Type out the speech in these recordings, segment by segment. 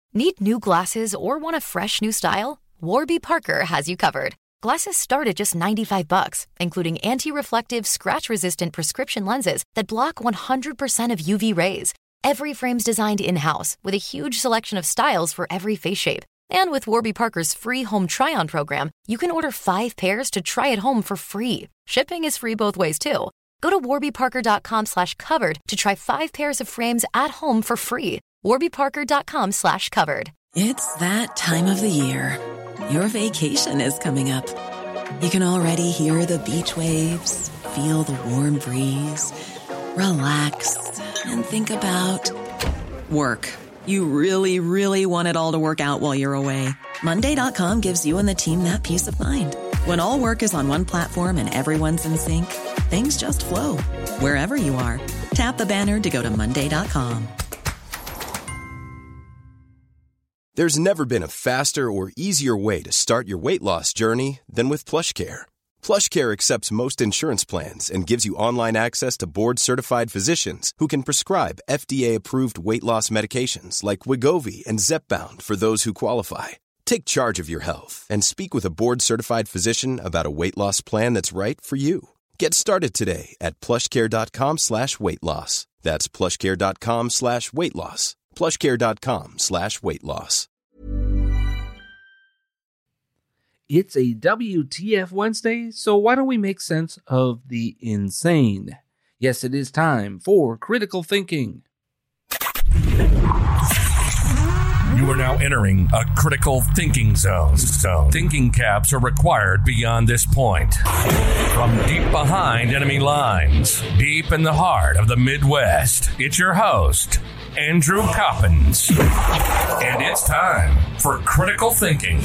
Need new glasses or want a fresh new style? Warby Parker has you covered. Glasses start at just $95, including anti-reflective, scratch-resistant prescription lenses that block 100% of UV rays. Every frame's designed in-house with a huge selection of styles for every face shape. And with Warby Parker's free home try-on program, you can order 5 pairs to try at home for free. Shipping is free both ways, too. Go to warbyparker.com/covered to try 5 pairs of frames at home for free. warbyparker.com/covered. It's that time of the year. Your vacation is coming up. You can already hear the beach waves, feel the warm breeze, relax, and think about work. You really, really want it all to work out while you're away. Monday.com gives you and the team that peace of mind. When all work is on one platform and everyone's in sync, things just flow. Wherever you are, tap the banner to go to Monday.com. There's never been a faster or easier way to start your weight loss journey than with PlushCare. PlushCare accepts most insurance plans and gives you online access to board-certified physicians who can prescribe FDA-approved weight loss medications like Wegovy and Zepbound for those who qualify. Take charge of your health and speak with a board-certified physician about a weight loss plan that's right for you. Get started today at plushcare.com/weight loss. That's plushcare.com/weight loss. plushcare.com/weight loss. It's a WTF Wednesday, so why don't we make sense of the insane? Yes, it is time for Critical Thinking. You are now entering a critical thinking zone. Thinking caps are required beyond this point. From deep behind enemy lines, deep in the heart of the Midwest, it's your host, Andrew Coppins. And it's time for Critical Thinking.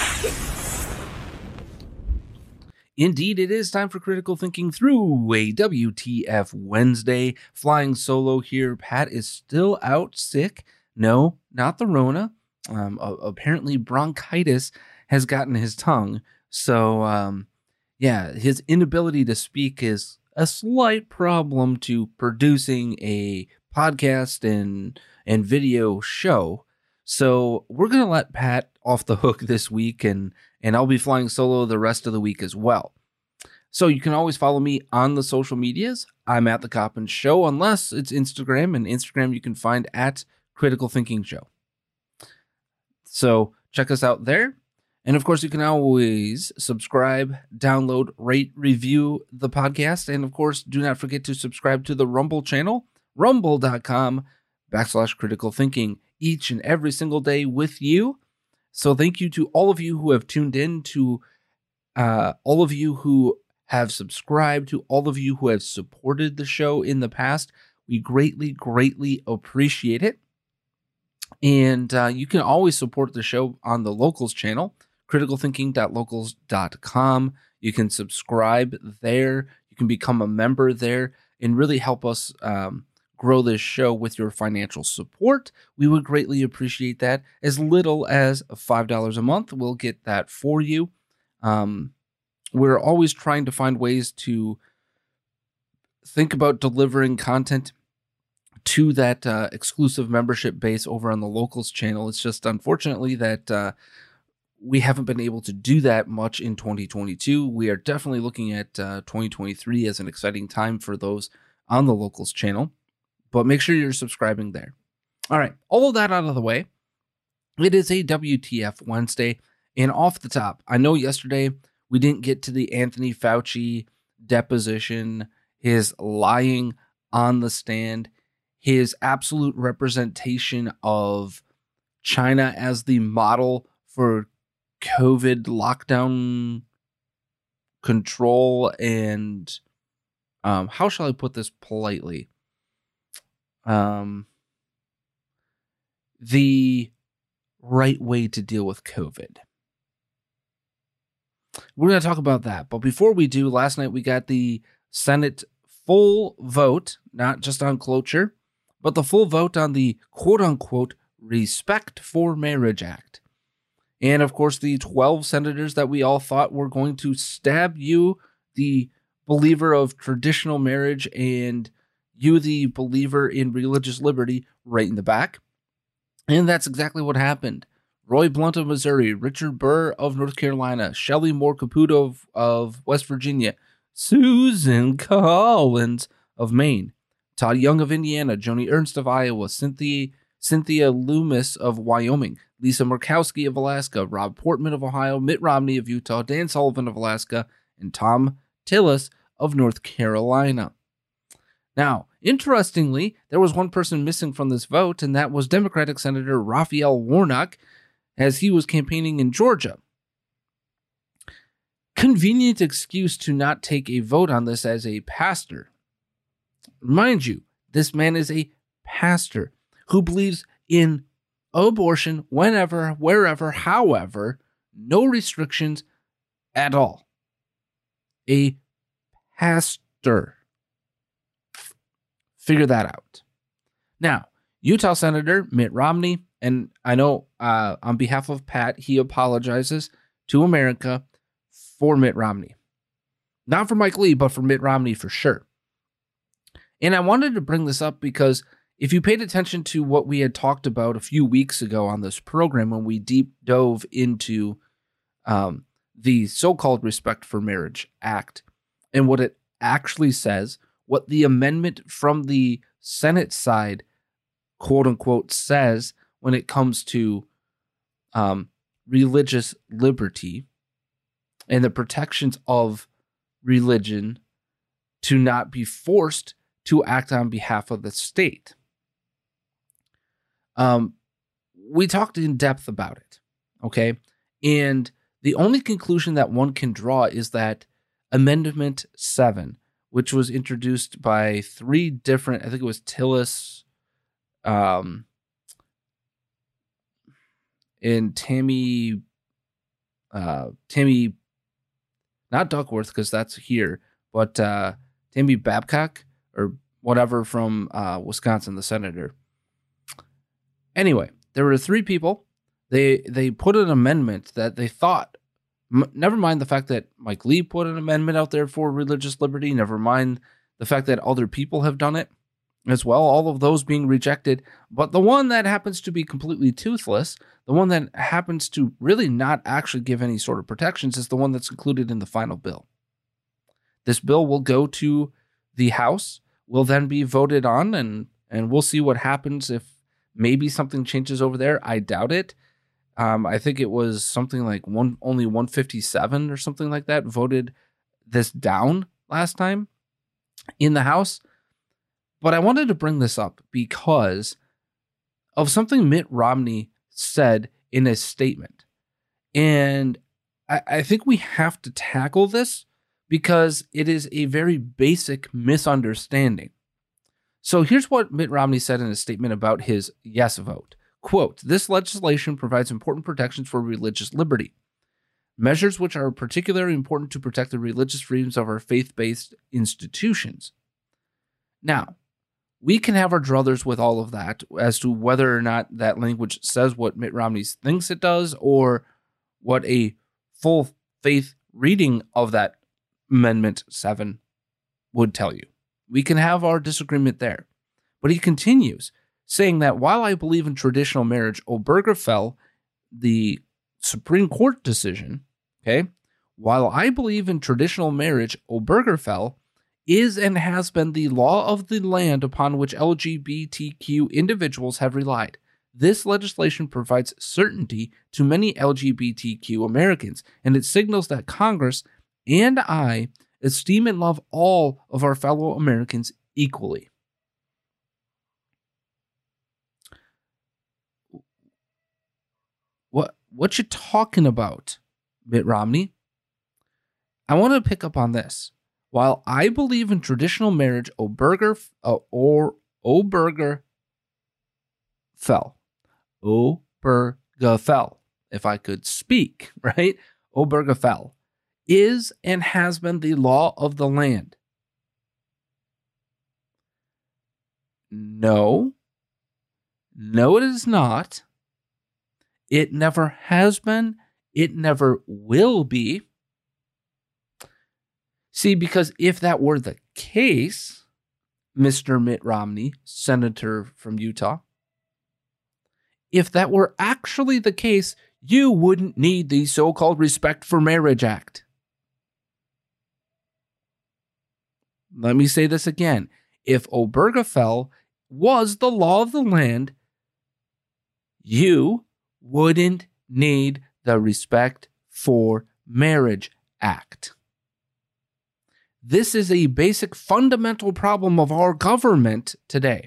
Indeed, it is time for Critical Thinking through a WTF Wednesday. Flying solo here. Pat is still out sick. No, not the Rona. Apparently bronchitis has gotten his tongue. So, his inability to speak is a slight problem to producing a podcast and video show. So we're going to let Pat off the hook this week, and I'll be flying solo the rest of the week as well. So you can always follow me on the social medias. I'm at The Coppins Show, unless it's Instagram, and Instagram you can find at Critical Thinking Show. So check us out there. And of course, you can always subscribe, download, rate, review the podcast. And of course, do not forget to subscribe to the Rumble channel, rumble.com/critical thinking, each and every single day with you. So thank you to all of you who have tuned in, to all of you who have subscribed, to all of you who have supported the show in the past. We greatly, greatly appreciate it. And you can always support the show on the Locals channel, criticalthinking.locals.com. You can subscribe there. You can become a member there and really help us grow this show with your financial support. We would greatly appreciate that. As little as $5 a month, we'll get that for you. We're always trying to find ways to think about delivering content to that exclusive membership base over on the Locals channel. It's just unfortunately that we haven't been able to do that much in 2022. We are definitely looking at 2023 as an exciting time for those on the Locals channel, but make sure you're subscribing there. All right, all of that out of the way. It is a WTF Wednesday, and off the top, I know yesterday we didn't get to the Anthony Fauci deposition, his lying on the stand, his absolute representation of China as the model for COVID lockdown control, and how shall I put this politely? The right way to deal with COVID. We're going to talk about that. But before we do, last night we got the Senate full vote, not just on cloture, but the full vote on the quote-unquote Respect for Marriage Act. And of course, the 12 senators that we all thought were going to stab you, the believer of traditional marriage, and you, the believer in religious liberty, right in the back. And that's exactly what happened. Roy Blunt of Missouri, Richard Burr of North Carolina, Shelley Moore Caputo of West Virginia, Susan Collins of Maine, Todd Young of Indiana, Joni Ernst of Iowa, Cynthia Loomis of Wyoming, Lisa Murkowski of Alaska, Rob Portman of Ohio, Mitt Romney of Utah, Dan Sullivan of Alaska, and Tom Tillis of North Carolina. Now, interestingly, there was one person missing from this vote, and that was Democratic Senator Raphael Warnock, as he was campaigning in Georgia. Convenient excuse to not take a vote on this as a pastor. Mind you, this man is a pastor who believes in abortion whenever, wherever, however, no restrictions at all. A pastor. Figure that out. Now, Utah Senator Mitt Romney, and I know on behalf of Pat, he apologizes to America for Mitt Romney. Not for Mike Lee, but for Mitt Romney for sure. And I wanted to bring this up because if you paid attention to what we had talked about a few weeks ago on this program when we deep dove into the so-called Respect for Marriage Act and what it actually says, what the amendment from the Senate side, quote unquote, says when it comes to religious liberty and the protections of religion to not be forced to act on behalf of the state. We talked in depth about it, okay? And the only conclusion that one can draw is that Amendment 7, which was introduced by three different, I think it was Tillis, and Tammy, not Duckworth, because that's here, but Tammy Babcock, or whatever, from Wisconsin, the senator. Anyway, there were three people. They put an amendment that they thought, never mind the fact that Mike Lee put an amendment out there for religious liberty, never mind the fact that other people have done it as well, all of those being rejected. But the one that happens to be completely toothless, the one that happens to really not actually give any sort of protections, is the one that's included in the final bill. This bill will go to the House, will then be voted on, and we'll see what happens if maybe something changes over there. I doubt it. I think it was something like only 157 or something like that voted this down last time in the House. But I wanted to bring this up because of something Mitt Romney said in a statement. And I think we have to tackle this because it is a very basic misunderstanding. So here's what Mitt Romney said in a statement about his yes vote. Quote, "This legislation provides important protections for religious liberty, measures which are particularly important to protect the religious freedoms of our faith-based institutions." Now, we can have our druthers with all of that as to whether or not that language says what Mitt Romney thinks it does or what a full faith reading of that Amendment 7 would tell you. We can have our disagreement there. But he continues, saying that while I believe in traditional marriage, Obergefell, the Supreme Court decision, okay, while I believe in traditional marriage, Obergefell is and has been the law of the land upon which LGBTQ individuals have relied. This legislation provides certainty to many LGBTQ Americans, and it signals that Congress and I esteem and love all of our fellow Americans equally. What you talking about, Mitt Romney? I want to pick up on this. While I believe in traditional marriage, Obergefell, if I could speak, right? Obergefell is and has been the law of the land. No, it is not. It never has been. It never will be. See, because if that were the case, Mr. Mitt Romney, senator from Utah, if that were actually the case, you wouldn't need the so-called Respect for Marriage Act. Let me say this again. If Obergefell was the law of the land, you wouldn't need the Respect for Marriage Act. This is a basic fundamental problem of our government today.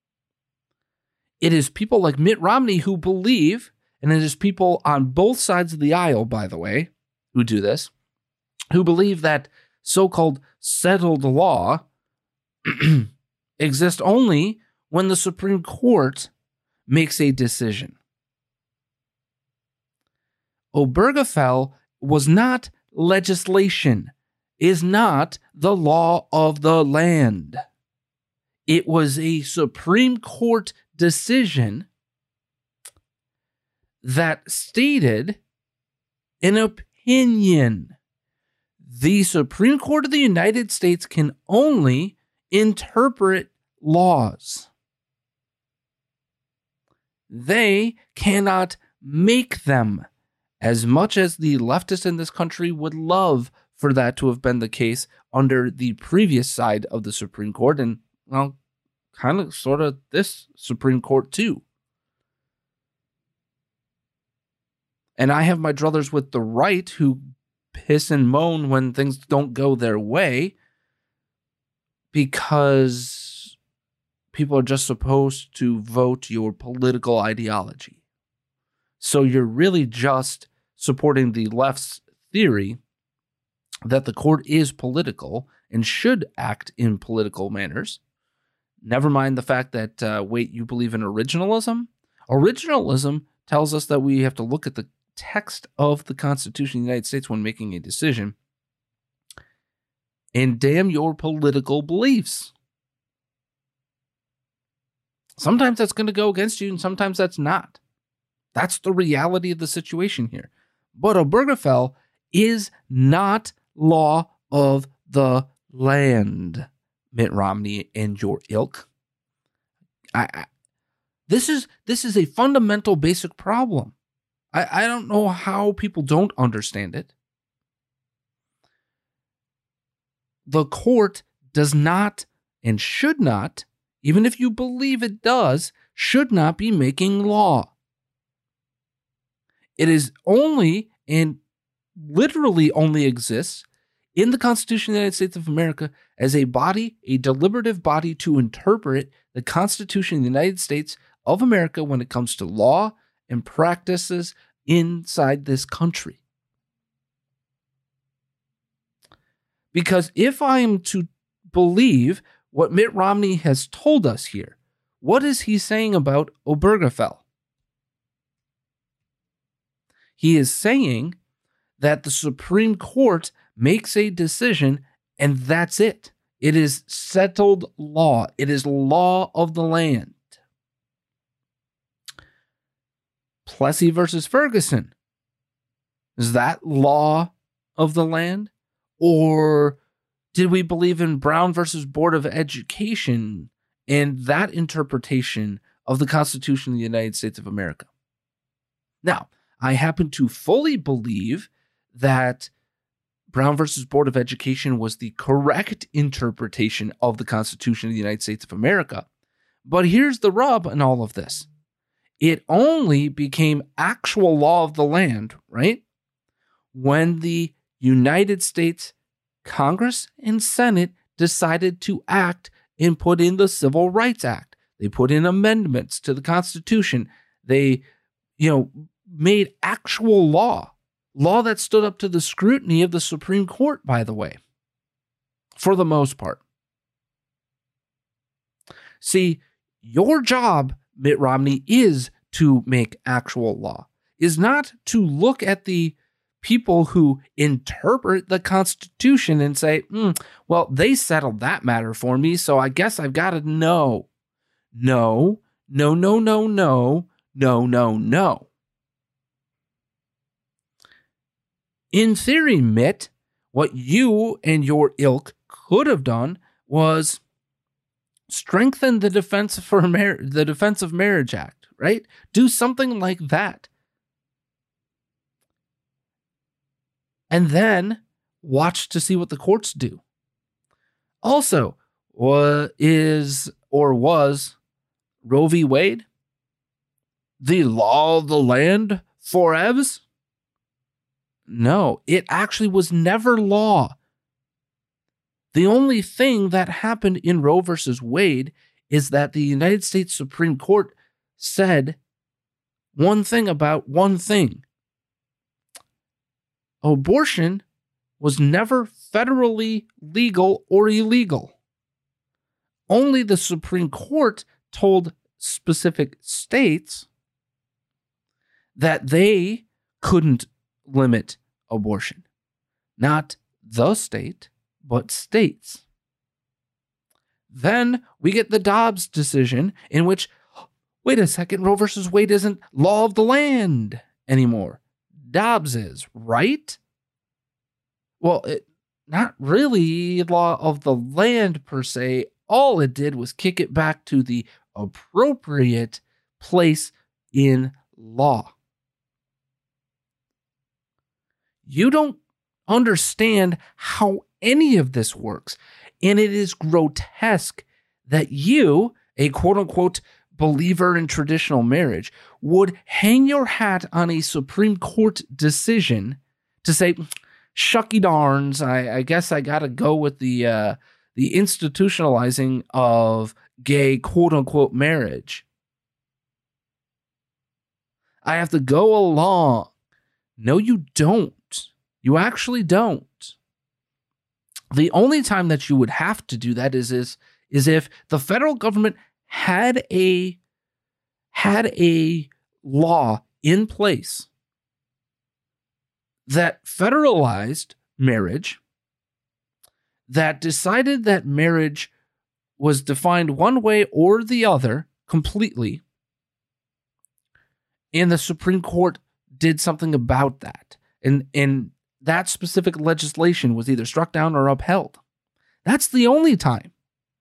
It is people like Mitt Romney who believe, and it is people on both sides of the aisle, by the way, who do this, who believe that so-called settled law exists only when the Supreme Court makes a decision. Obergefell was not legislation, is not the law of the land. It was a Supreme Court decision that stated an opinion. The Supreme Court of the United States can only interpret laws. They cannot make them, as much as the leftists in this country would love for that to have been the case under the previous side of the Supreme Court, and, well, kind of sort of this Supreme Court too. And I have my druthers with the right who piss and moan when things don't go their way because people are just supposed to vote your political ideology. So you're really just supporting the left's theory that the court is political and should act in political manners. Never mind the fact that, wait, you believe in originalism? Originalism tells us that we have to look at the text of the Constitution of the United States when making a decision. And damn your political beliefs. Sometimes that's going to go against you, and sometimes that's not. That's the reality of the situation here. But Obergefell is not law of the land, Mitt Romney and your ilk. This is a fundamental, basic problem. I don't know how people don't understand it. The court does not and should not, even if you believe it does, should not be making law. It is only and literally only exists in the Constitution of the United States of America as a body, a deliberative body to interpret the Constitution of the United States of America when it comes to law and practices inside this country. Because if I am to believe what Mitt Romney has told us here, what is he saying about Obergefell? He is saying that the Supreme Court makes a decision and that's it. It is settled law. It is law of the land. Plessy versus Ferguson. Is that law of the land? Or did we believe in Brown versus Board of Education and that interpretation of the Constitution of the United States of America? Now, I happen to fully believe that Brown versus Board of Education was the correct interpretation of the Constitution of the United States of America. But here's the rub in all of this. It only became actual law of the land, right, when the United States Congress and Senate decided to act and put in the Civil Rights Act. They put in amendments to the Constitution. They, made actual law that stood up to the scrutiny of the Supreme Court, by the way, for the most part. See, your job, Mitt Romney, is to make actual law, is not to look at the people who interpret the Constitution and say, well, they settled that matter for me, so I guess I've got to know. No. In theory, Mitt, what you and your ilk could have done was strengthen the Defense of Marriage Act, right? Do something like that. And then watch to see what the courts do. Also, what is or was Roe v. Wade the law of the land forevs? No, it actually was never law. The only thing that happened in Roe versus Wade is that the United States Supreme Court said one thing about one thing. Abortion was never federally legal or illegal. Only the Supreme Court told specific states that they couldn't limit abortion. Not the state, but states. Then we get the Dobbs decision in which, wait a second, Roe versus Wade isn't law of the land anymore. Dobbs is, right? Well, not really law of the land per se. All it did was kick it back to the appropriate place in law. You don't understand how any of this works. And it is grotesque that you, a quote-unquote believer in traditional marriage, would hang your hat on a Supreme Court decision to say, shucky darns, I guess I gotta go with the institutionalizing of gay quote-unquote marriage. I have to go along. No, you don't. You actually don't. The only time that you would have to do that is if the federal government had a law in place that federalized marriage, that decided that marriage was defined one way or the other completely, and the Supreme Court did something about that. And that specific legislation was either struck down or upheld. That's the only time.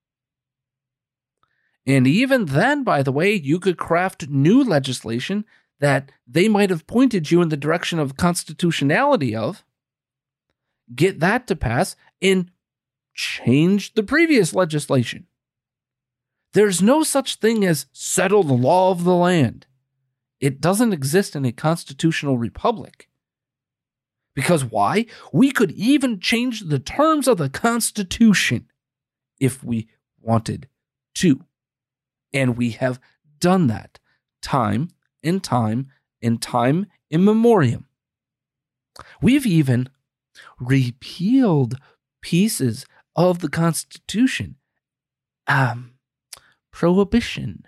And even then, by the way, you could craft new legislation that they might have pointed you in the direction of constitutionality of, get that to pass, and change the previous legislation. There's no such thing as settle the law of the land. It doesn't exist in a constitutional republic. Because why? We could even change the terms of the Constitution if we wanted to. And we have done that time and time and time in memoriam. We've even repealed pieces of the Constitution. Prohibition.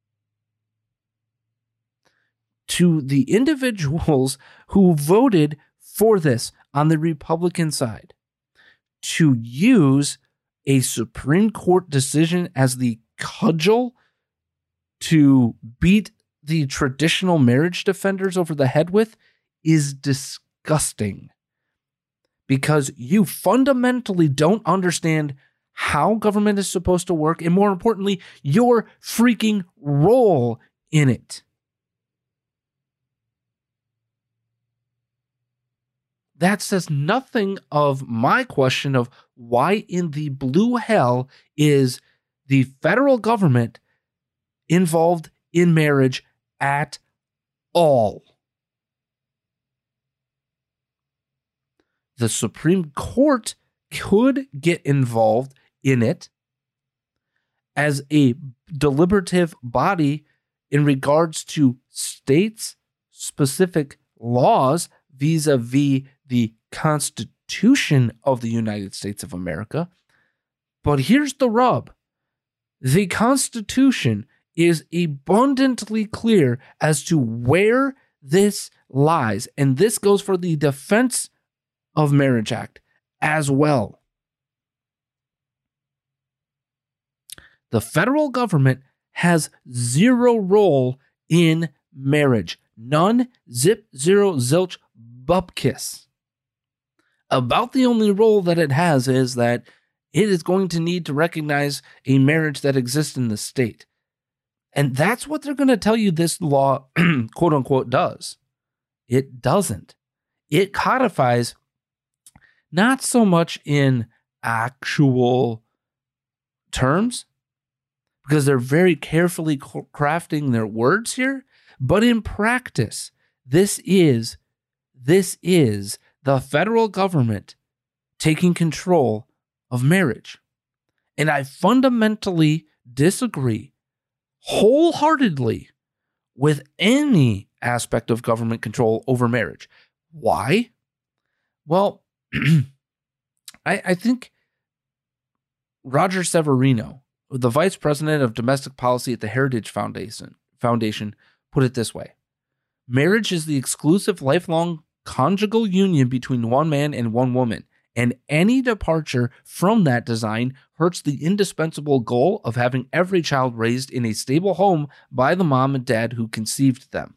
To the individuals who voted for this on the Republican side, to use a Supreme Court decision as the cudgel to beat the traditional marriage defenders over the head with is disgusting. Because you fundamentally don't understand how government is supposed to work, and more importantly, your freaking role in it. That says nothing of my question of why in the blue hell is the federal government involved in marriage at all. The Supreme Court could get involved in it as a deliberative body in regards to states' specific laws vis-a-vis the Constitution of the United States of America. But here's the rub. The Constitution is abundantly clear as to where this lies. And this goes for the Defense of Marriage Act as well. The federal government has zero role in marriage. None, zip, zero, zilch, bupkis. About the only role that it has is that it is going to need to recognize a marriage that exists in the state. And that's what they're going to tell you this law, quote unquote, does. It doesn't. It codifies not so much in actual terms, because they're very carefully crafting their words here, but in practice, this is the federal government taking control of marriage. And I fundamentally disagree wholeheartedly with any aspect of government control over marriage. Why? Well, I think Roger Severino, the vice president of domestic policy at the Heritage Foundation, put it this way. Marriage is the exclusive lifelong conjugal union between one man and one woman, and any departure from that design hurts the indispensable goal of having every child raised in a stable home by the mom and dad who conceived them.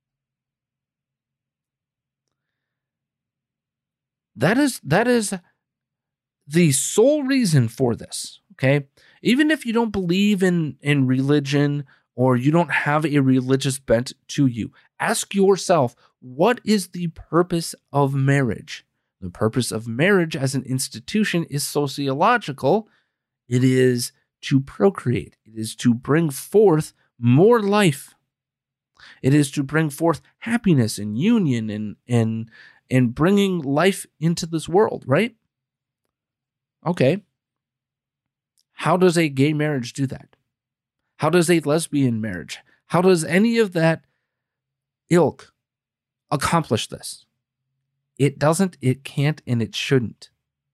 That is the sole reason for this, okay? Even if you don't believe in religion or you don't have a religious bent to you, ask yourself, what is the purpose of marriage? The purpose of marriage as an institution is sociological. It is to procreate. It is to bring forth more life. It is to bring forth happiness and union and bringing life into this world, right? Okay. How does a gay marriage do that? How does a lesbian marriage? How does any of that ilk accomplish this? It doesn't, it can't, and it shouldn't.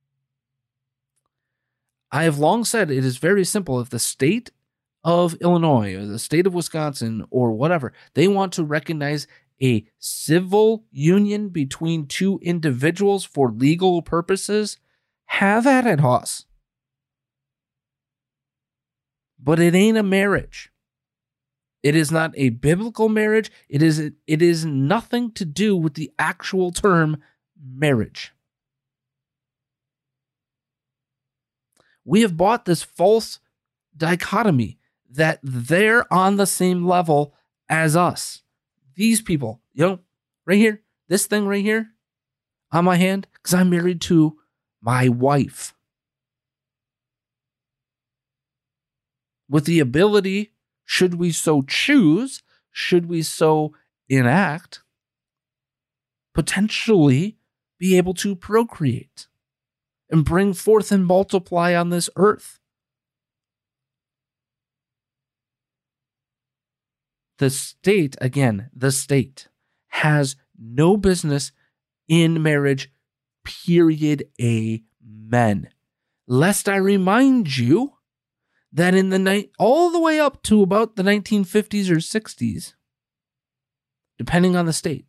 I have long said it is very simple. If the state of Illinois or the state of Wisconsin or whatever, they want to recognize a civil union between two individuals for legal purposes, have at it, Hoss. But it ain't a marriage. It is not a biblical marriage. It is nothing to do with the actual term marriage. We have bought this false dichotomy that they're on the same level as us. These people, right here, this thing right here on my hand, because I'm married to my wife. With the ability, should we so choose, should we so enact, potentially be able to procreate and bring forth and multiply on this earth. The state, again, the state has no business in marriage, period, amen. Lest I remind you that in the night, all the way up to about the 1950s or 60s, depending on the state,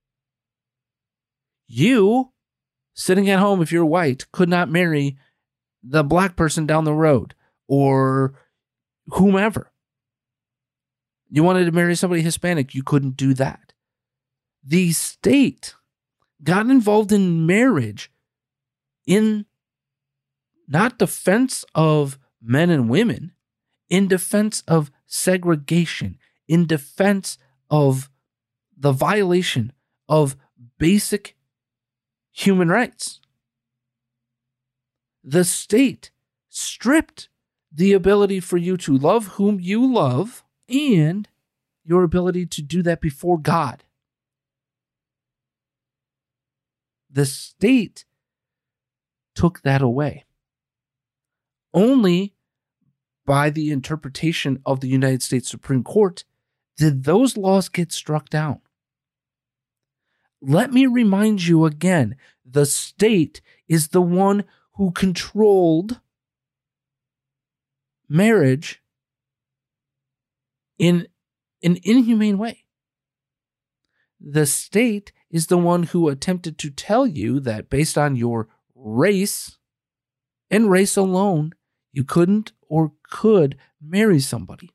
you, sitting at home, if you're white, could not marry the black person down the road or whomever. You wanted to marry somebody Hispanic, you couldn't do that. The state got involved in marriage in not defense of men and women, in defense of segregation, in defense of the violation of basic human rights. The state stripped the ability for you to love whom you love and your ability to do that before God. The state took that away. Only by the interpretation of the United States Supreme Court did those laws get struck down. Let me remind you again, the state is the one who controlled marriage in an inhumane way. The state is the one who attempted to tell you that based on your race and race alone, you couldn't or could marry somebody.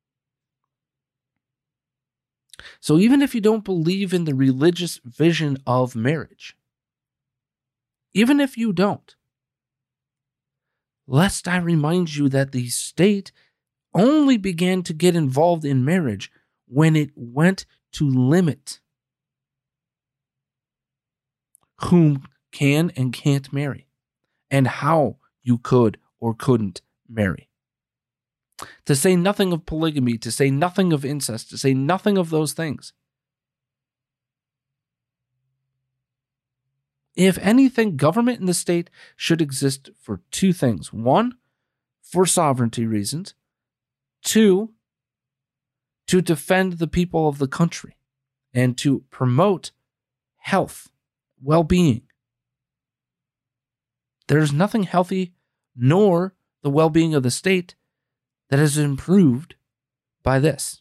So even if you don't believe in the religious vision of marriage, even if you don't, lest I remind you that the state only began to get involved in marriage when it went to limit whom can and can't marry and how you could or couldn't marry. To say nothing of polygamy, to say nothing of incest, to say nothing of those things. If anything, government in the state should exist for two things. One, for sovereignty reasons. Two, to defend the people of the country and to promote health, well-being. There's nothing healthy nor the well-being of the state that is improved by this.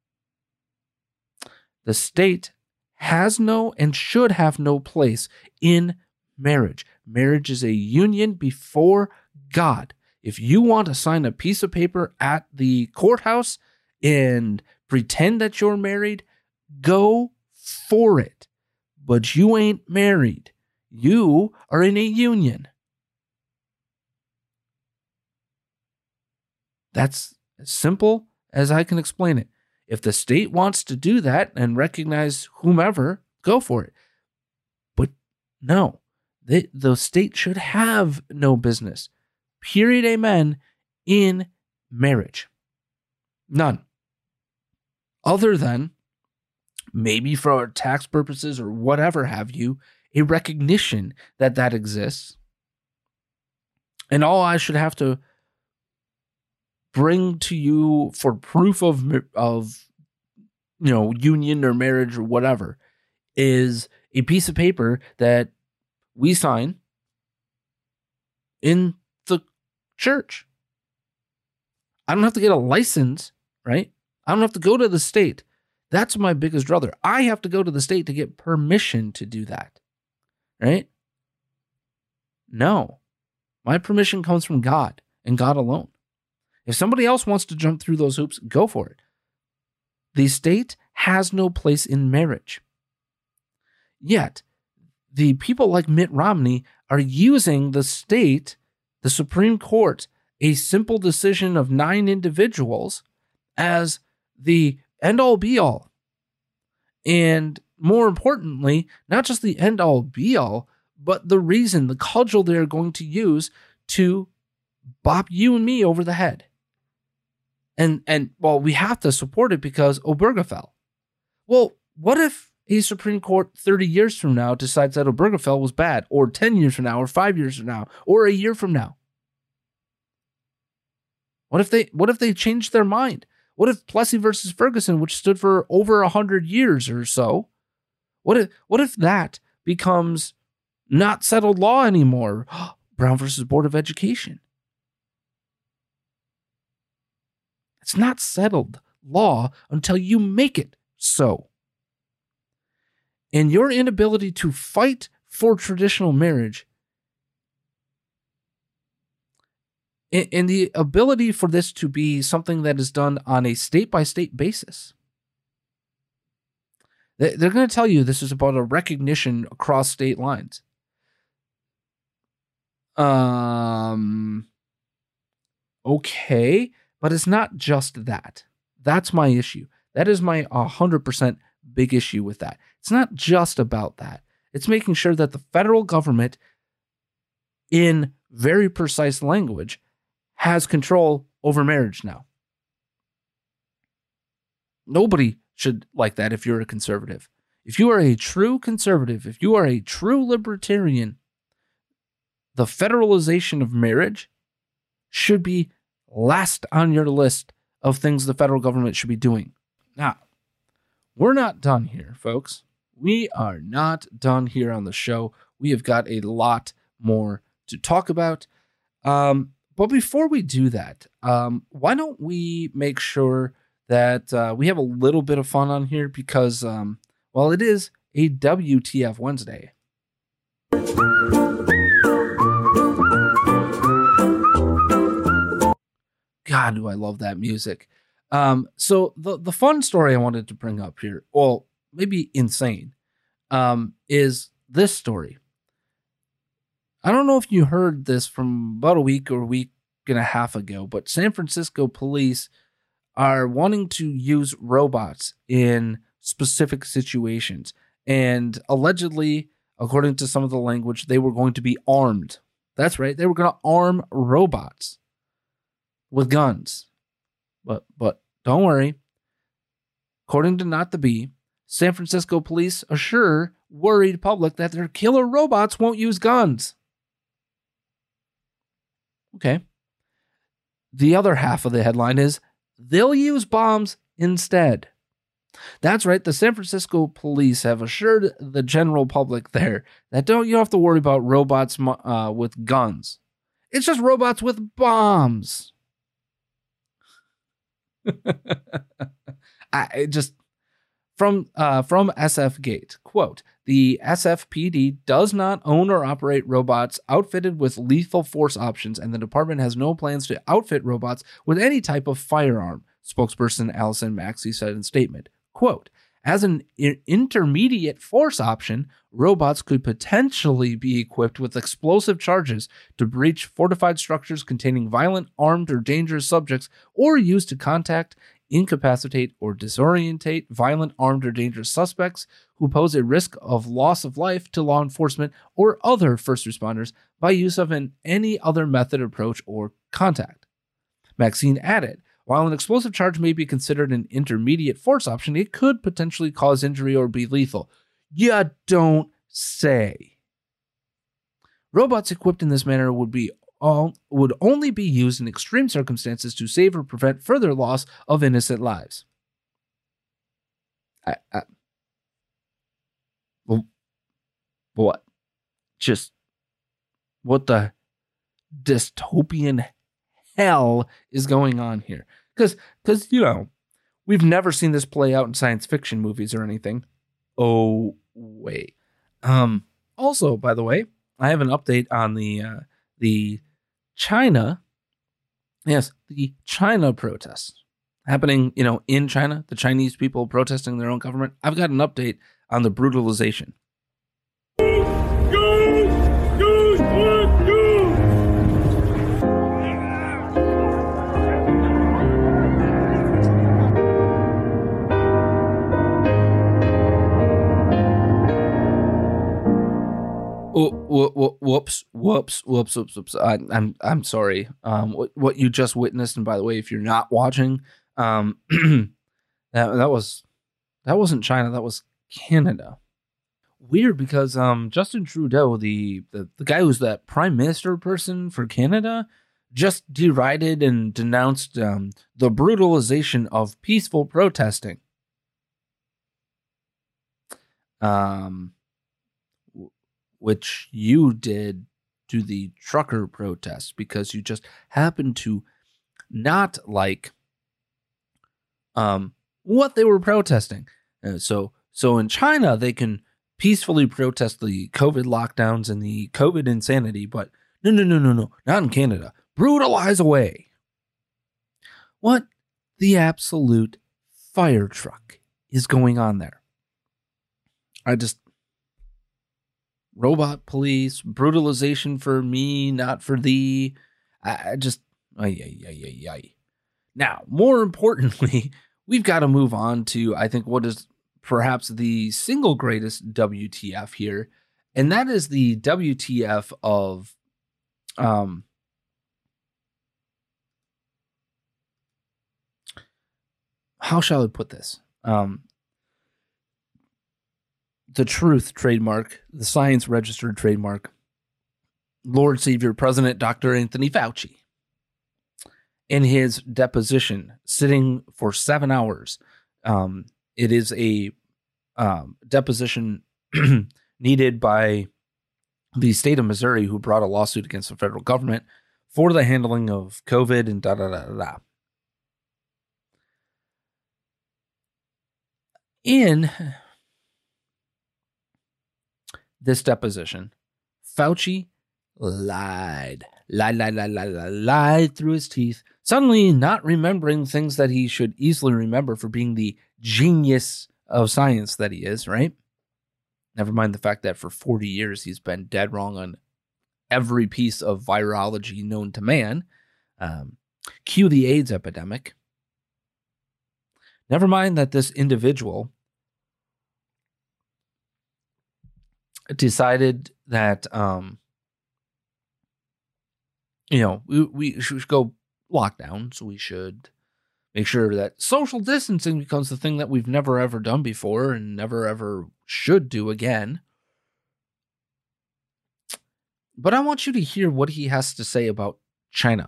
The state has no and should have no place in marriage. Marriage is a union before God. If you want to sign a piece of paper at the courthouse and pretend that you're married, go for it. But you ain't married. You are in a union. That's as simple as I can explain it. If the state wants to do that and recognize whomever, go for it. But no, the state should have no business, period, amen, in marriage. None. Other than maybe for tax purposes or whatever have you, a recognition that that exists. And all I should have to bring to you for proof of union or marriage or whatever is a piece of paper that we sign in the church. I don't have to get a license, right? I don't have to go to the state. That's my biggest druther. I have to go to the state to get permission to do that, right? No, my permission comes from God and God alone. If somebody else wants to jump through those hoops, go for it. The state has no place in marriage. Yet, the people like Mitt Romney are using the state, the Supreme Court, a simple decision of 9 individuals, as the end-all be-all. And more importantly, not just the end-all be-all, but the reason, the cudgel they're going to use to bop you and me over the head. And well, we have to support it because Obergefell. Well, what if a Supreme Court 30 years from now decides that Obergefell was bad, or 10 years from now, or 5 years from now, or a year from now? What if they changed their mind? What if Plessy versus Ferguson, which stood for over 100 years or so, what if that becomes not settled law anymore? Brown versus Board of Education. It's not settled law until you make it so. And your inability to fight for traditional marriage and the ability for this to be something that is done on a state-by-state basis. They're going to tell you this is about a recognition across state lines. Okay, but it's not just that. That's my issue. That is my 100% big issue with that. It's not just about that. It's making sure that the federal government, in very precise language, has control over marriage now. Nobody should like that if you're a conservative. If you are a true conservative, if you are a true libertarian, the federalization of marriage should be last on your list of things the federal government should be doing. Now, we're not done here, folks. We are not done here on the show. We have got a lot more to talk about. But before we do that, why don't we make sure that we have a little bit of fun on here because, well, it is a WTF Wednesday. God, do I love that music. So the fun story I wanted to bring up here, well, maybe insane, is this story. I don't know if you heard this from about a week and a half ago, but San Francisco police are wanting to use robots in specific situations. And allegedly, according to some of the language, they were going to be armed. That's right. They were going to arm robots with guns. But don't worry. According to Not the Bee, San Francisco police assure worried public that their killer robots won't use guns. Okay. The other half of the headline is they'll use bombs instead. That's right. The San Francisco police have assured the general public there that you don't have to worry about robots with guns. It's just robots with bombs. From SF Gate, quote, the SFPD does not own or operate robots outfitted with lethal force options, and the department has no plans to outfit robots with any type of firearm, spokesperson Allison Maxey said in a statement. Quote, as an intermediate force option, robots could potentially be equipped with explosive charges to breach fortified structures containing violent, armed, or dangerous subjects, or used to contact, incapacitate, or disorientate violent, armed, or dangerous suspects who pose a risk of loss of life to law enforcement or other first responders by use of any other method, approach, or contact. Maxine added, while an explosive charge may be considered an intermediate force option, it could potentially cause injury or be lethal. You don't say. Robots equipped in this manner would only be used in extreme circumstances to save or prevent further loss of innocent lives. What? Just what the dystopian hell is going on here? Because we've never seen this play out in science fiction movies or anything. Oh wait. Also, by the way, I have an update on the China protests happening, in China, the Chinese people protesting their own government. I've got an update on the brutalization. Whoops. I'm sorry. What you just witnessed, and by the way, if you're not watching, that wasn't China, that was Canada. Weird, because Justin Trudeau, the guy who's that prime minister person for Canada, just derided and denounced the brutalization of peaceful protesting. Which you did to the trucker protests because you just happened to not like what they were protesting. So in China, they can peacefully protest the COVID lockdowns and the COVID insanity, but no, not in Canada. Brutalize away. What the absolute fire truck is going on there? Robot police, brutalization for me, not for thee. Now, more importantly, we've got to move on to, I think, what is perhaps the single greatest WTF here, and that is the WTF of how shall I put this? The truth trademark, the science registered trademark, Lord Savior President Dr. Anthony Fauci, in his deposition, sitting for 7 hours. It is a deposition needed by the state of Missouri, who brought a lawsuit against the federal government for the handling of COVID and da-da-da-da-da. In this deposition, Fauci lied through his teeth, suddenly not remembering things that he should easily remember for being the genius of science that he is, right? Never mind the fact that for 40 years he's been dead wrong on every piece of virology known to man. Cue the AIDS epidemic. Never mind that this individual decided that, we should go lockdown. So we should make sure that social distancing becomes the thing that we've never ever done before and never ever should do again. But I want you to hear what he has to say about China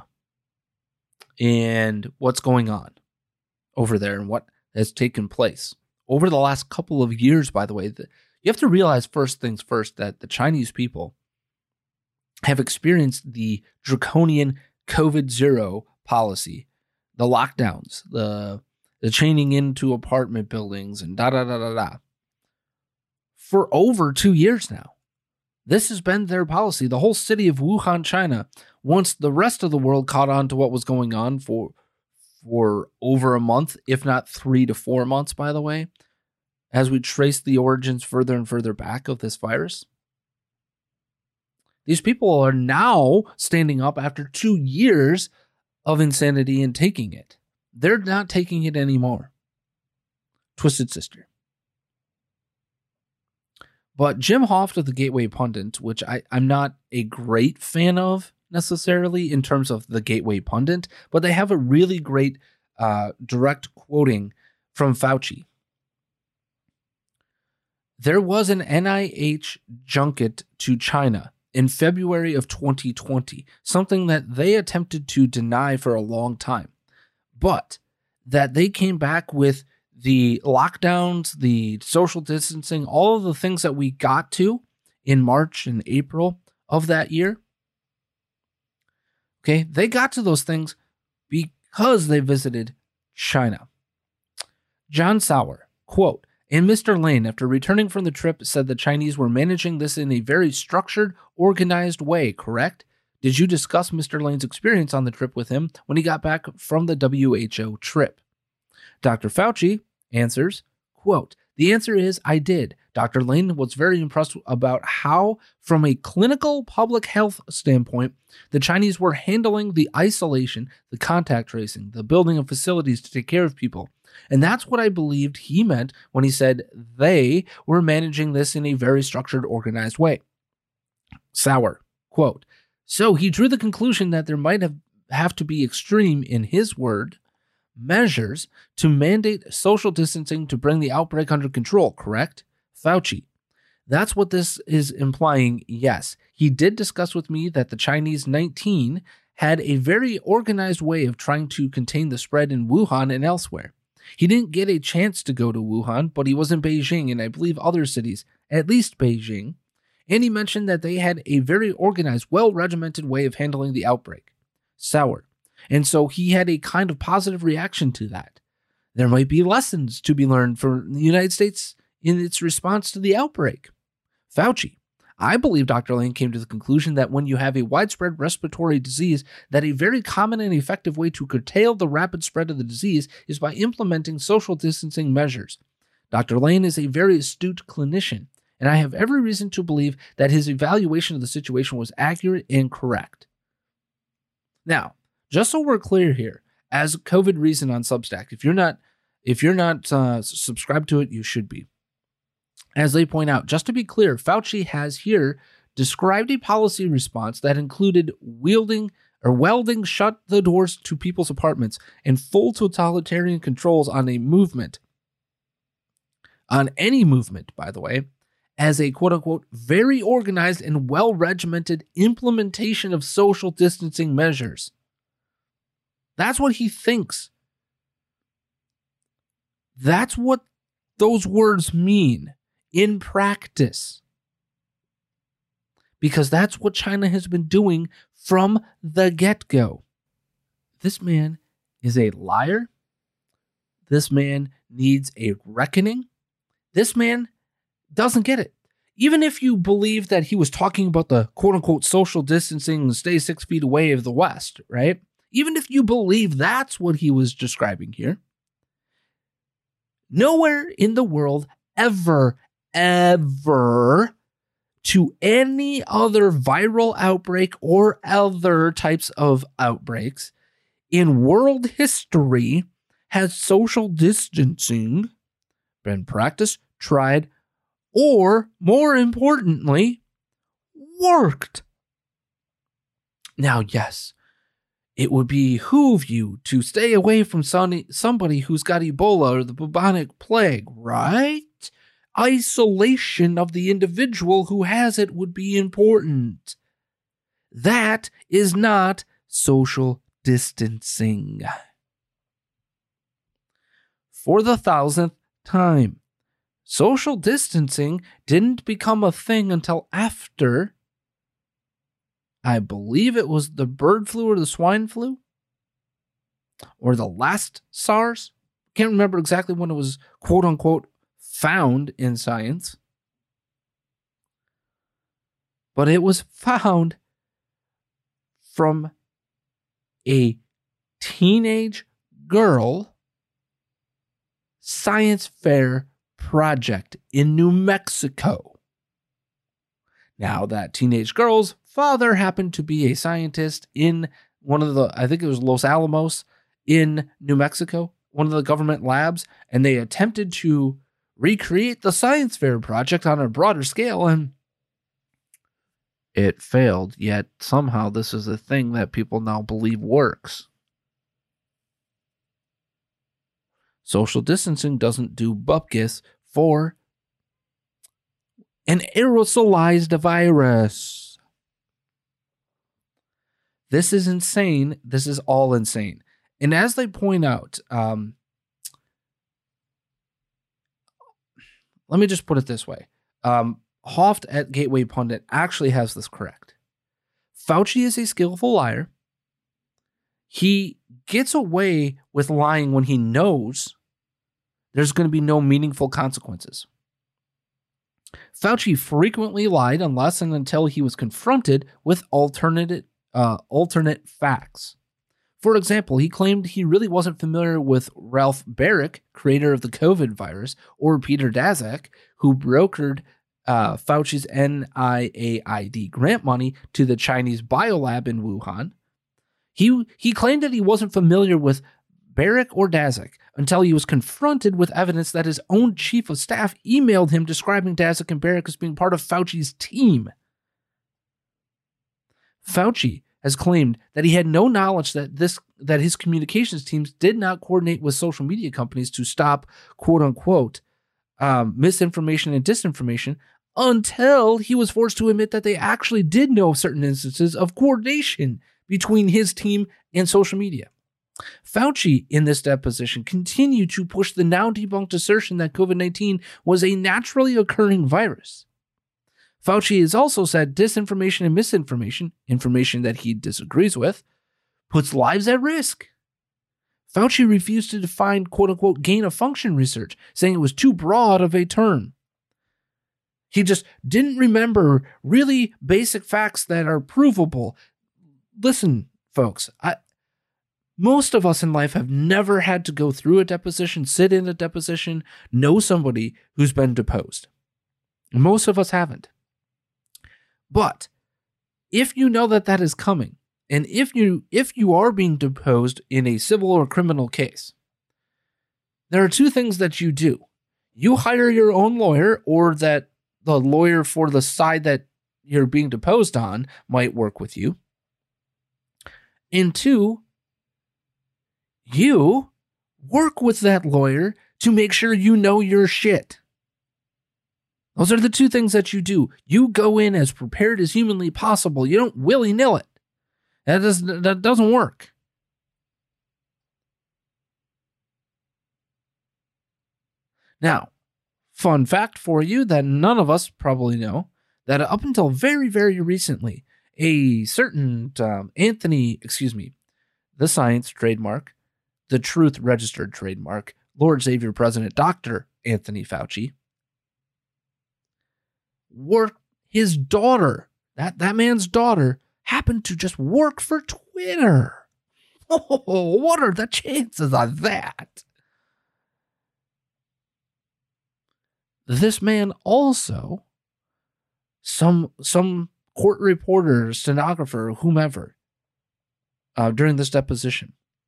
and what's going on over there and what has taken place over the last couple of years, by the way. You have to realize first things first that the Chinese people have experienced the draconian COVID-0 policy, the lockdowns, the chaining into apartment buildings and for over 2 years now. This has been their policy. The whole city of Wuhan, China, once the rest of the world caught on to what was going on for over a month, if not 3 to 4 months, by the way, as we trace the origins further and further back of this virus. These people are now standing up after 2 years of insanity and taking it. They're not taking it anymore. Twisted Sister. But Jim Hoft of the Gateway Pundit, which I'm not a great fan of necessarily in terms of the Gateway Pundit, but they have a really great direct quoting from Fauci. There was an NIH junket to China in February of 2020, something that they attempted to deny for a long time, but that they came back with the lockdowns, the social distancing, all of the things that we got to in March and April of that year. Okay, they got to those things because they visited China. John Sauer, quote, and Mr. Lane, after returning from the trip, said the Chinese were managing this in a very structured, organized way, correct? Did you discuss Mr. Lane's experience on the trip with him when he got back from the WHO trip? Dr. Fauci answers, quote, the answer is I did. Dr. Lane was very impressed about how, from a clinical public health standpoint, the Chinese were handling the isolation, the contact tracing, the building of facilities to take care of people. And that's what I believed he meant when he said they were managing this in a very structured, organized way. Sauer, quote, so he drew the conclusion that there might have to be extreme, in his word, measures to mandate social distancing to bring the outbreak under control, correct? Fauci. That's what this is implying, yes. He did discuss with me that the Chinese 19 had a very organized way of trying to contain the spread in Wuhan and elsewhere. He didn't get a chance to go to Wuhan, but he was in Beijing and I believe other cities, at least Beijing, and he mentioned that they had a very organized, well-regimented way of handling the outbreak. Sauer. And so he had a kind of positive reaction to that. There might be lessons to be learned from the United States in its response to the outbreak. Fauci. I believe Dr. Lane came to the conclusion that when you have a widespread respiratory disease, that a very common and effective way to curtail the rapid spread of the disease is by implementing social distancing measures. Dr. Lane is a very astute clinician, and I have every reason to believe that his evaluation of the situation was accurate and correct. Now, just so we're clear here, as COVID Reason on Substack, if you're not subscribed to it, you should be. As they point out, just to be clear, Fauci has here described a policy response that included welding shut the doors to people's apartments and full totalitarian controls on any movement, by the way, as a quote-unquote very organized and well-regimented implementation of social distancing measures. That's what he thinks. That's what those words mean in practice. Because that's what China has been doing from the get-go. This man is a liar. This man needs a reckoning. This man doesn't get it. Even if you believe that he was talking about the quote-unquote social distancing and stay 6 feet away of the West, right? Even if you believe that's what he was describing here, nowhere in the world ever to any other viral outbreak or other types of outbreaks in world history has social distancing been practiced, tried, or more importantly, worked? Now, yes, it would behoove you to stay away from somebody who's got Ebola or the bubonic plague, right? Isolation of the individual who has it would be important. That is not social distancing. For the 1,000th time, social distancing didn't become a thing until after, I believe it was the bird flu or the swine flu, or the last SARS. Can't remember exactly when it was, quote unquote, found in science. But it was found from a teenage girl science fair project in New Mexico. Now, that teenage girl's father happened to be a scientist in one of the, I think it was Los Alamos in New Mexico, one of the government labs, and they attempted to recreate the science fair project on a broader scale, and it failed. Yet somehow this is a thing that people now believe works. Social distancing doesn't do bupkis for an aerosolized virus. This is insane. This is all insane. And as they point out, let me just put it this way. Hoft at Gateway Pundit actually has this correct. Fauci is a skillful liar. He gets away with lying when he knows there's going to be no meaningful consequences. Fauci frequently lied unless and until he was confronted with alternate facts. For example, he claimed he really wasn't familiar with Ralph Baric, creator of the COVID virus, or Peter Daszak, who brokered Fauci's NIAID grant money to the Chinese biolab in Wuhan. He claimed that he wasn't familiar with Baric or Daszak until he was confronted with evidence that his own chief of staff emailed him describing Daszak and Baric as being part of Fauci's team. Fauci has claimed that he had no knowledge that his communications teams did not coordinate with social media companies to stop, quote unquote, misinformation and disinformation until he was forced to admit that they actually did know of certain instances of coordination between his team and social media. Fauci, in this deposition, continued to push the now debunked assertion that COVID-19 was a naturally occurring virus. Fauci has also said disinformation and misinformation, information that he disagrees with, puts lives at risk. Fauci refused to define quote-unquote gain-of-function research, saying it was too broad of a term. He just didn't remember really basic facts that are provable. Listen, folks, most of us in life have never had to go through a deposition, sit in a deposition, know somebody who's been deposed. Most of us haven't. But if you know that that is coming, and if you are being deposed in a civil or criminal case, there are two things that you do. You hire your own lawyer, or that the lawyer for the side that you're being deposed on might work with you. And two, you work with that lawyer to make sure you know your shit. Those are the two things that you do. You go in as prepared as humanly possible. You don't willy-nil it. That doesn't work. Now, fun fact for you that none of us probably know, that up until very, very recently, a certain the Science trademark, the Truth registered trademark, Lord Savior President Dr. Anthony Fauci, worked his daughter, that man's daughter, happened to just work for Twitter. Oh, what are the chances of that? This man also, some court reporter, stenographer, whomever, during this deposition,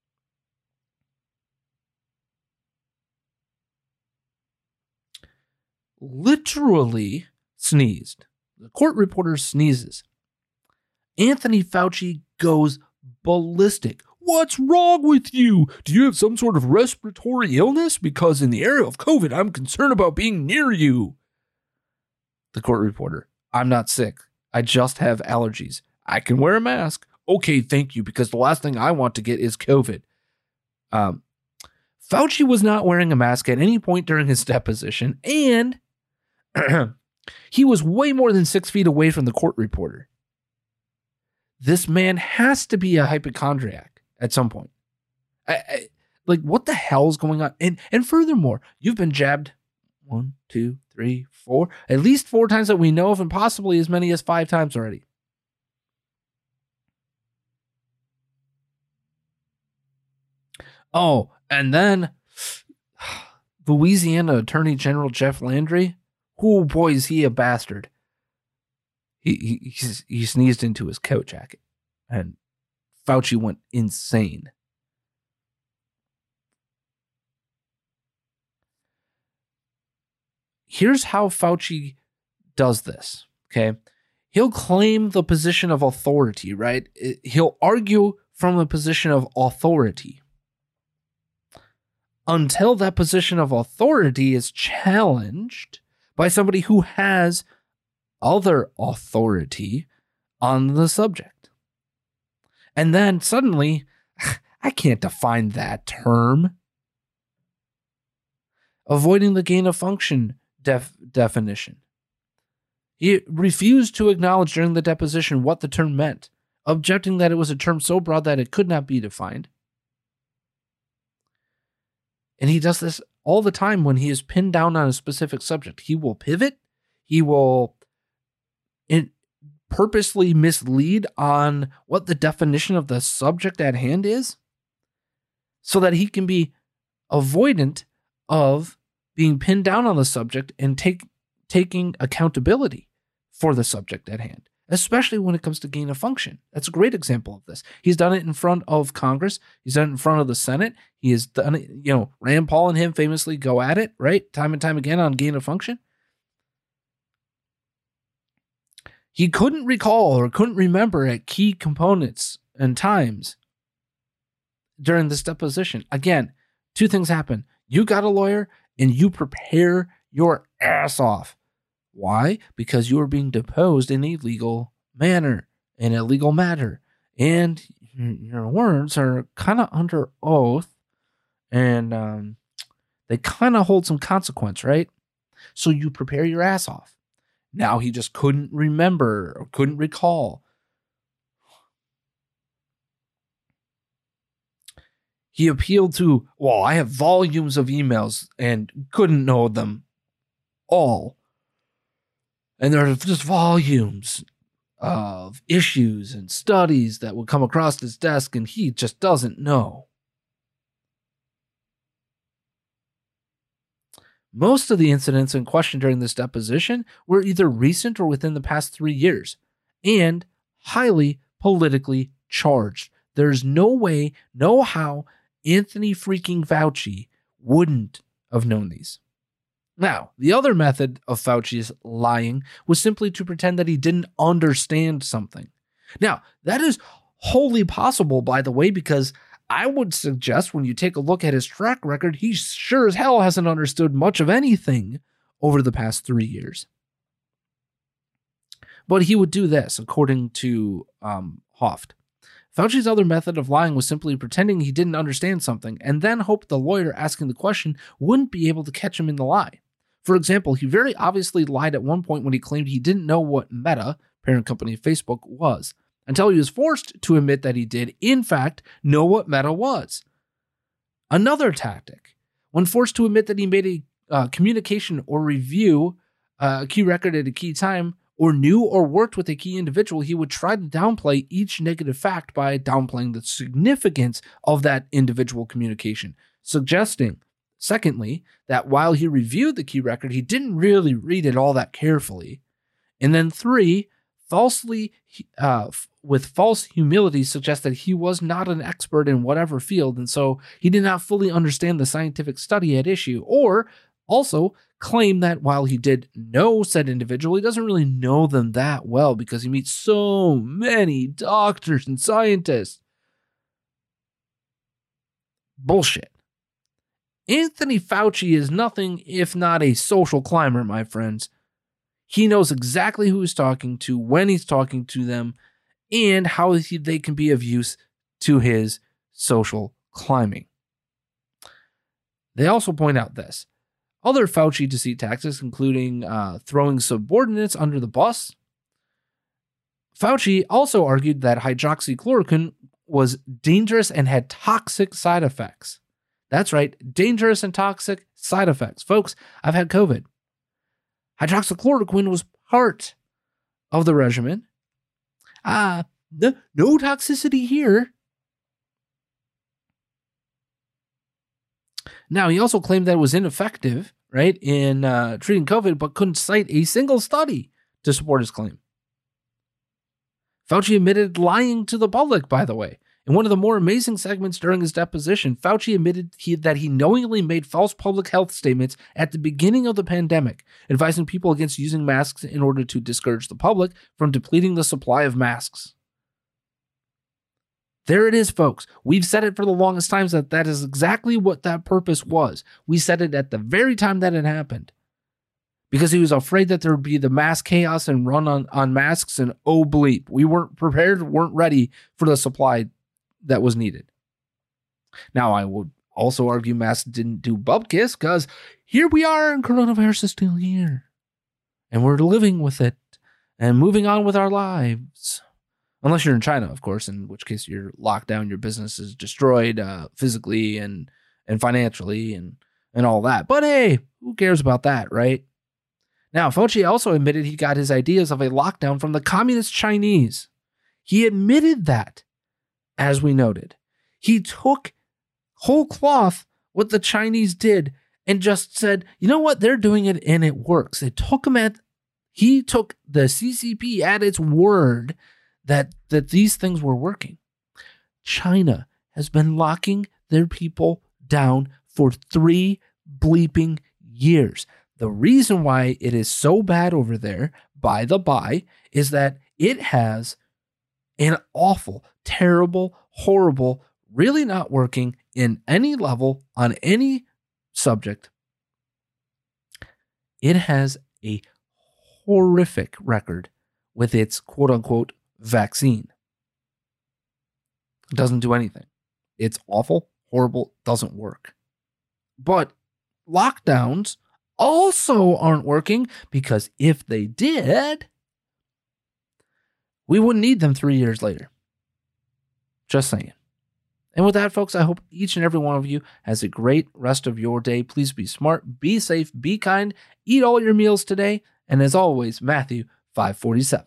literally sneezed. The court reporter sneezes. Anthony Fauci goes ballistic. What's wrong with you? Do you have some sort of respiratory illness? Because in the area of COVID, I'm concerned about being near you. The court reporter, I'm not sick. I just have allergies. I can wear a mask. Okay, thank you, because the last thing I want to get is COVID. Fauci was not wearing a mask at any point during his deposition, and he was way more than 6 feet away from the court reporter. This man has to be a hypochondriac at some point. Like, what the hell is going on? And furthermore, you've been jabbed 1, 2, 3, 4, at least 4 times that we know of, and possibly as many as 5 times already. Oh, and then Louisiana Attorney General Jeff Landry. Oh boy, is he a bastard. He sneezed into his coat jacket, and Fauci went insane. Here's how Fauci does this, okay? He'll claim the position of authority, right? He'll argue from the position of authority until that position of authority is challenged by somebody who has other authority on the subject. And then suddenly, I can't define that term. Avoiding the gain of function definition. He refused to acknowledge during the deposition what the term meant, objecting that it was a term so broad that it could not be defined. And he does this all the time when he is pinned down on a specific subject. He will pivot. He will purposely mislead on what the definition of the subject at hand is so that he can be avoidant of being pinned down on the subject and taking accountability for the subject at hand, especially when it comes to gain of function. That's a great example of this. He's done it in front of Congress. He's done it in front of the Senate. He has done it, Rand Paul and him famously go at it, right? Time and time again on gain of function. He couldn't recall or couldn't remember at key components and times during this deposition. Again, 2 things happen. You got a lawyer and you prepare your ass off. Why? Because you are being deposed in a legal manner, in a legal matter. And your words are kind of under oath, and they kind of hold some consequence, right? So you prepare your ass off. Now he just couldn't remember or couldn't recall. He appealed to, I have volumes of emails and couldn't know them all. And there are just volumes of issues and studies that would come across his desk, and he just doesn't know. Most of the incidents in question during this deposition were either recent or within the past 3 years, and highly politically charged. There's no way, no how Anthony freaking Fauci wouldn't have known these. Now, the other method of Fauci's lying was simply to pretend that he didn't understand something. Now, that is wholly possible, by the way, because I would suggest when you take a look at his track record, he sure as hell hasn't understood much of anything over the past 3 years. But he would do this, according to Hoft. Fauci's other method of lying was simply pretending he didn't understand something and then hoped the lawyer asking the question wouldn't be able to catch him in the lie. For example, he very obviously lied at one point when he claimed he didn't know what Meta, parent company of Facebook, was, until he was forced to admit that he did, in fact, know what Meta was. Another tactic, when forced to admit that he made a communication or review a key record at a key time, or knew or worked with a key individual, he would try to downplay each negative fact by downplaying the significance of that individual communication, suggesting, secondly, that while he reviewed the key record, he didn't really read it all that carefully. And then 3, with false humility, suggests that he was not an expert in whatever field, and so he did not fully understand the scientific study at issue, or also claimed that while he did know said individual, he doesn't really know them that well because he meets so many doctors and scientists. Bullshit. Anthony Fauci is nothing if not a social climber, my friends. He knows exactly who he's talking to, when he's talking to them, and how they can be of use to his social climbing. They also point out this. Other Fauci deceit tactics, including throwing subordinates under the bus. Fauci also argued that hydroxychloroquine was dangerous and had toxic side effects. That's right, dangerous and toxic side effects. Folks, I've had COVID. Hydroxychloroquine was part of the regimen. No toxicity here. Now, he also claimed that it was ineffective, right, in treating COVID, but couldn't cite a single study to support his claim. Fauci admitted lying to the public, by the way. In one of the more amazing segments during his deposition, Fauci admitted that he knowingly made false public health statements at the beginning of the pandemic, advising people against using masks in order to discourage the public from depleting the supply of masks. There it is, folks. We've said it for the longest time that is exactly what that purpose was. We said it at the very time that it happened. Because he was afraid that there would be the mass chaos and run on masks, and oh bleep, we weren't prepared, weren't ready for the supply that was needed. Now, I would also argue masks didn't do bupkis, because here we are and coronavirus is still here. And we're living with it and moving on with our lives. Unless you're in China, of course, in which case you're locked down, your business is destroyed physically and financially and all that. But hey, who cares about that, right? Now, Fauci also admitted he got his ideas of a lockdown from the communist Chinese. He admitted that, as we noted. He took whole cloth what the Chinese did and just said, you know what, they're doing it and it works. He took the CCP at its word that these things were working. China has been locking their people down for 3 bleeping years. The reason why it is so bad over there, by the by, is that it has an awful, terrible, horrible, really not working in any level on any subject. It has a horrific record with its quote-unquote vaccine. It doesn't do anything. It's awful, horrible, doesn't work. But lockdowns also aren't working, because if they did, we wouldn't need them 3 years later. Just saying. And with that, folks, I hope each and every one of you has a great rest of your day. Please be smart, be safe, be kind, eat all your meals today. And as always, Matthew 5:47.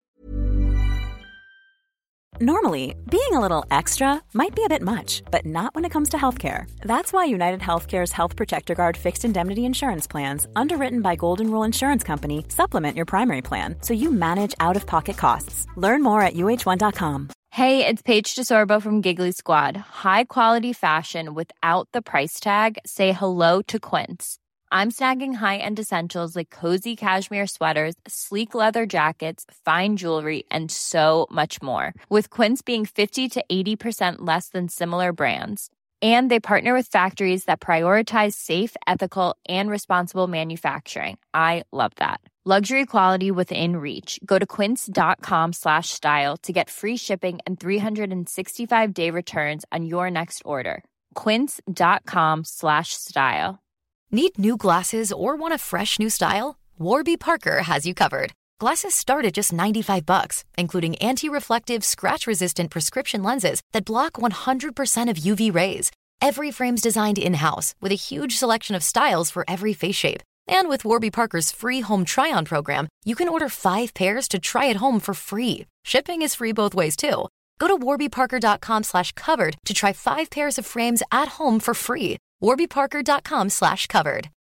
Normally, being a little extra might be a bit much, but not when it comes to healthcare. That's why United Healthcare's Health Protector Guard fixed indemnity insurance plans, underwritten by Golden Rule Insurance Company, supplement your primary plan so you manage out-of-pocket costs. Learn more at uh1.com. Hey, it's Paige DeSorbo from Giggly Squad. High quality fashion without the price tag. Say hello to Quince. I'm snagging high-end essentials like cozy cashmere sweaters, sleek leather jackets, fine jewelry, and so much more. With Quince being 50 to 80% less than similar brands. And they partner with factories that prioritize safe, ethical, and responsible manufacturing. I love that. Luxury quality within reach. Go to quince.com/style to get free shipping and 365-day returns on your next order. Quince.com/style. Need new glasses or want a fresh new style? Warby Parker has you covered. Glasses start at just $95, including anti-reflective, scratch-resistant prescription lenses that block 100% of UV rays. Every frame's designed in-house with a huge selection of styles for every face shape. And with Warby Parker's free home try-on program, you can order 5 pairs to try at home for free. Shipping is free both ways, too. Go to warbyparker.com/covered to try 5 pairs of frames at home for free. warbyparker.com/covered.